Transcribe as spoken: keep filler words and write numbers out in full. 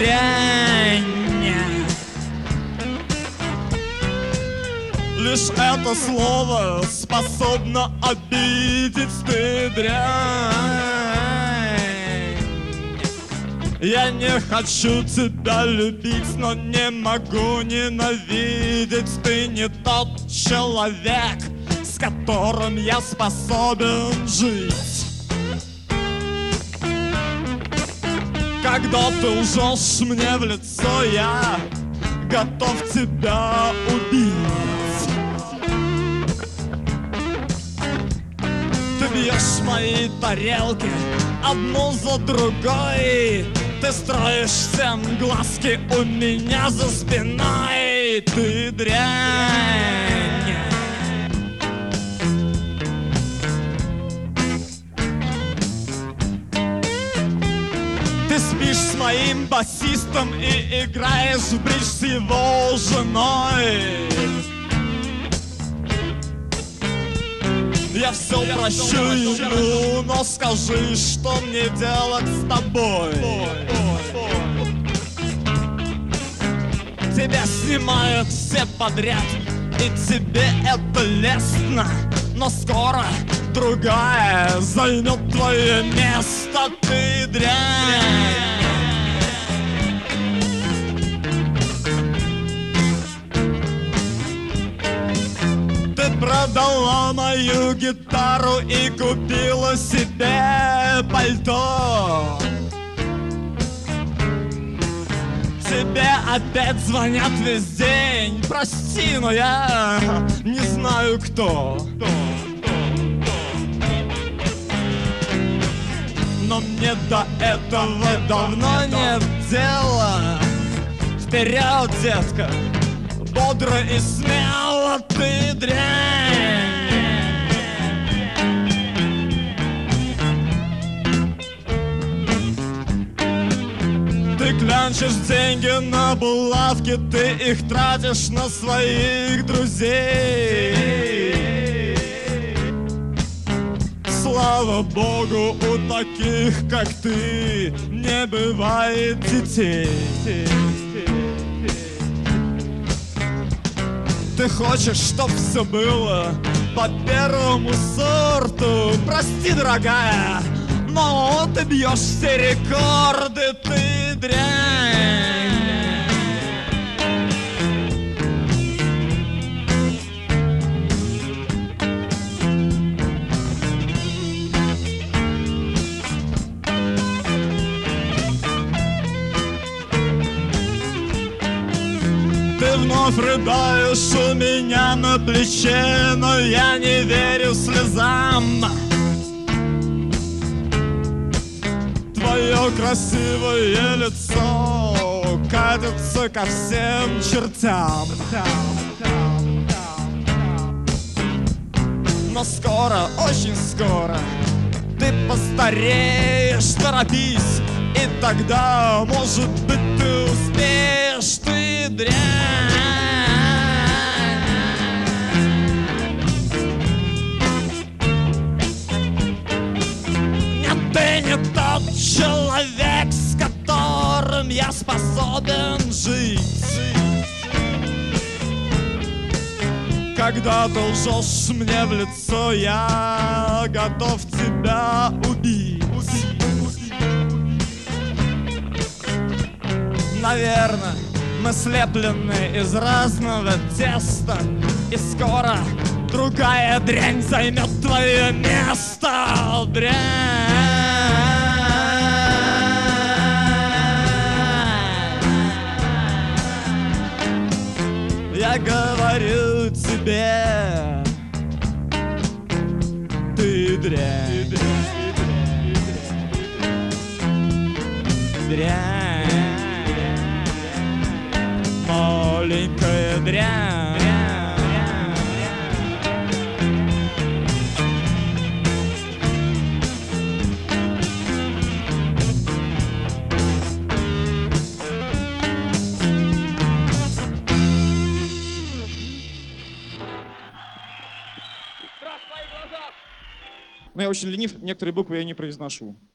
дрянь. Лишь это слово способно обидеть, ты дрянь. Я не хочу тебя любить, но не могу ненавидеть. Ты не тот человек, с которым я способен жить. Когда ты лжешь мне в лицо, я готов тебя убить. Ты бьешь мои тарелки одну за другой. Ты строишь всем глазки у меня за спиной. Ты дрянь. Ты спишь с моим басистом и играешь в бридж с его женой. Я все прощу ему, но скажи, что мне делать с тобой? Тебя снимают все подряд, и тебе это лестно. Но скоро другая займет твое место, ты дрянь. Продала мою гитару и купила себе пальто. Тебе опять звонят весь день. Прости, но я не знаю кто. Но мне до этого давно нет дела. Вперед, детка, бодро и смело, ты дрянь. Ты клянчишь деньги на булавки, ты их тратишь на своих друзей. Слава богу, у таких, как ты, не бывает детей. Ты хочешь, чтоб все было по первому сорту. Прости, дорогая, но ты бьешь все рекорды, ты дрянь. Ты вновь рыдаешь у меня на плече, но я не верю слезам. Твое красивое лицо катится ко всем чертям. Но скоро, очень скоро ты постареешь, торопись, и тогда, может быть, ты успеешь, ты дрянь. Нет, ты не тот человек, с которым я способен жить. Когда ты лжешь мне в лицо, я готов тебя убить. Наверное, мы слеплены из разного теста, и скоро другая дрянь займет твое место, дрянь. Я говорю тебе, ты дрянь, дрянь, маленькая дрянь. Но я очень ленив, некоторые буквы я не произношу.